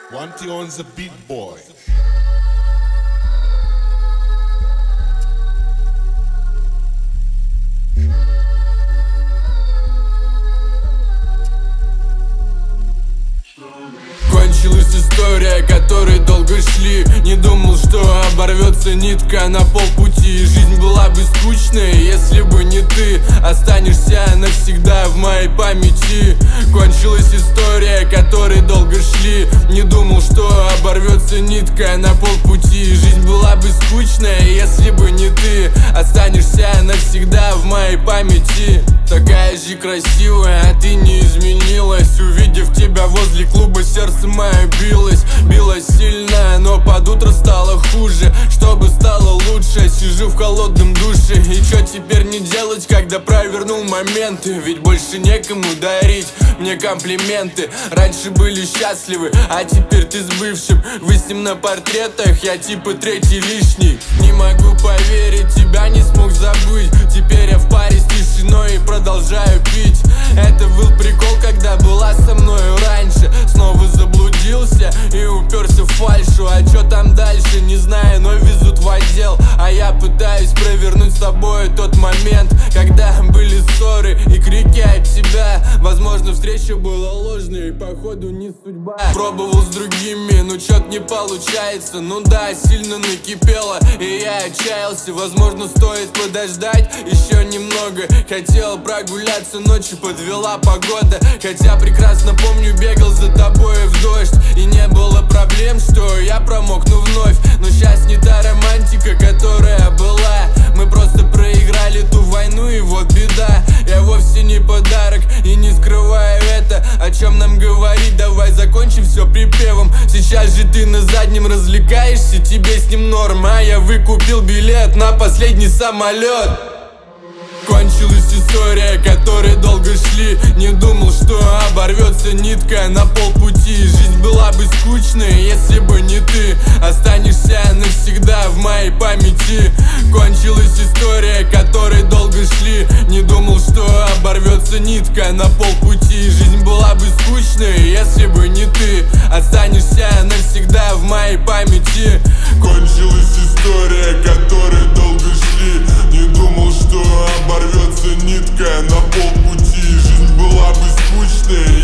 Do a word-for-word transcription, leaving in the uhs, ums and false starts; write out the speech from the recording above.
Wanty on the beat, boy. Кончилась история, которой долго шли. Не думал, что оборвется нитка на полпути. Жизнь была бы скучной, если бы не ты. Останешься навсегда в моей памяти. Кончилась история, которой долго шли. Не думал, что оборвется нитка на полпути. Жизнь была бы скучной, если бы не ты. Останешься навсегда в моей памяти. Такая же красивая, а ты не изменилась. Увидев тебя возле клуба, сердце мое билось. Билось сильно, но под утро стало хуже. Чтобы стало лучше, сижу в холодном душе. И чё теперь не делать, когда провернул моменты? Ведь больше некому дарить мне комплименты. Раньше были счастливы, а теперь ты с бывшим. Вы с ним на портретах, я типа третий лишний. Не могу поверить, тебя не смог забыть. Теперь я в паре с тишиной и продолжаю пить. Это был прикол, когда была со мною раньше. Снова заблудился и уперся в фальшу. А чё там дальше, не знаю, но везут в отдел. А я пытаюсь провернуть с тобой тот момент, когда были ссоры и крики от тебя. Возможно, встреча была ложной, походу не судьба. Пробовал с другими, но чё-то не получается. Ну да, сильно накипело, и я отчаялся. Возможно, стоит подождать еще немного. Хотел прогуляться ночью, подвела погода. Хотя прекрасно помню, бегал за тобой в дождь. И не было проблем, что я промокну вновь. Но сейчас не та романтика, которая была. Мы просто проиграли ту войну, и вот беда. Я вовсе не подарок и не скрываю это. О чем нам говорить, давай закончим все припевом. Сейчас же ты на заднем развлекаешься, тебе с ним норм. А я выкупил билет на последний самолет. Кончилась история, которой долго шли. Не думал, что оборвется нитка на полпути. Жизнь была бы скучной, если бы не ты. Останешься навсегда в моей памяти. Кончилась история, которой долго шли. Не думал, что оборвется нитка на полпути. Жизнь была бы скучной, если бы не ты. Останешься навсегда в моей памяти. Кончилась история, которой долго шли. Не думал, что оборвется нитка на полпути. Жизнь была бы скучной,